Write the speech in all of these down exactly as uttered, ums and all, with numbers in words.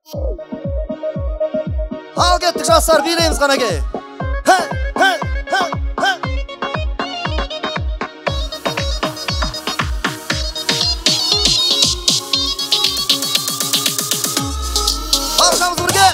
Al ketdik jastlar, bileymiz qanaqa. Ha, ha, ha, ha. Barşamız birga.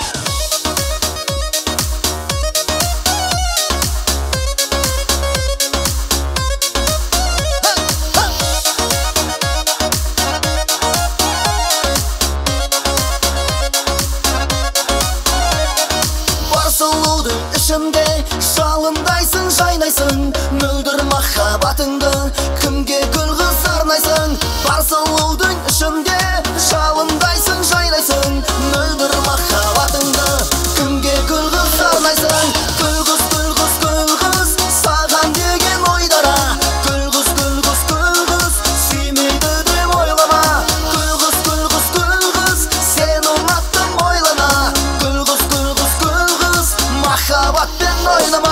İçimde şalındaysın, şaynaysın, müldir mahabatыңды kimge gülgüz arnaysın. Бар сұлудың ішімде шалынdaysın, шайнайсың, мөлдір махаббатыңды kimge gülgüz arnaysın. Gülgüz, gülgüz, gülgüz, саған деген ойдара, gülgüz, gülgüz, gülgüz, сүймейді деп ойлама. Gülgüz, gülgüz, gülgüz, сені ұнаттым ойлана. Gülgüz, gülgüz, gülgüz, махаббатпен ойнама.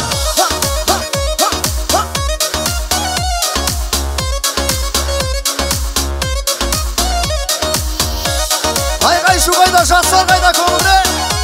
Айғай шу қайда, жастар қайда, көңілде.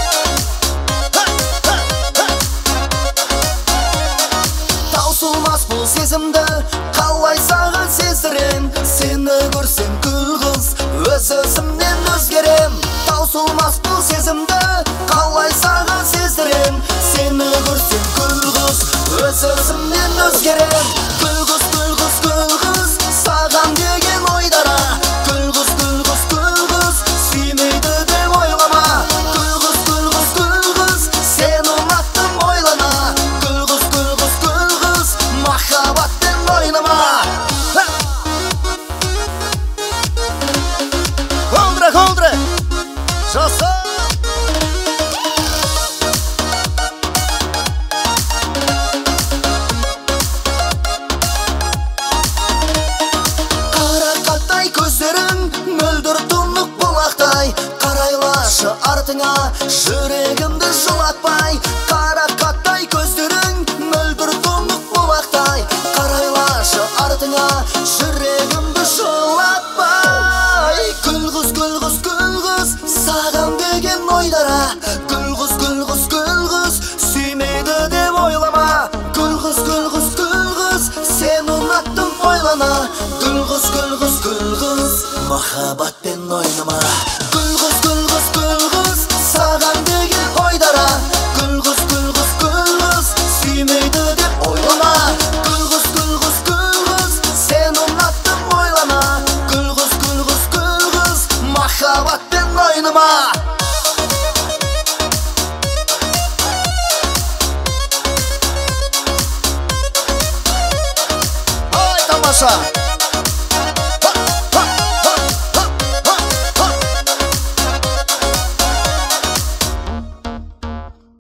Таусылмас бұл сезімді қалай саған сездірем. Сені көрсем күлгіз, өз-өзімнен өзгерем. Таусылмас бұл сезімді қалай саған сездірем. Сені көрсем күлгіз, өз-өзімнен өзгерем. Күлгіз, күлгіз, күлгіз, саған деген ойдара. Күлгіз, күлгіз, күлгіз, сүймейді деп ойлама. Күлгіз, күлгіз, күлгіз, сені ұнаттым ойлана. Күлгіз, күлгіз, күлгіз, махаббатпен ойнама. Көңілдіре, көңілдіре. Жастар. Көздерің мөлдір тұнық бұлақтай, қарайлашы артыңа, жүрегімді жылатпай. Қарақаттай көздерің мөлдір тұнық бұлақтай, қарайлашы артыңа, жүрегімді жылатпай. Күлгіз, күлгіз, күлгіз, саған деген ойдара. Күлгіз, күлгіз, күлгіз, сүймейді деп ойлама. Күлгіз, күлгіз, күлгіз, сені ұнаттым ойлана. Күлгіз, күлгіз, күлгіз, махаббатпен ойнама. Күлгіз, күлгіз, күлгіз, саған деген ойдара. Күлгіз, күлгіз, күлгіз, сүймейді деп ойлама. Күлгіз, күлгіз, күлгіз, сені ұнаттым ойлана. Күлгіз, күлгіз, күлгіз, махаббатпен ойнама. Ай, тамаша.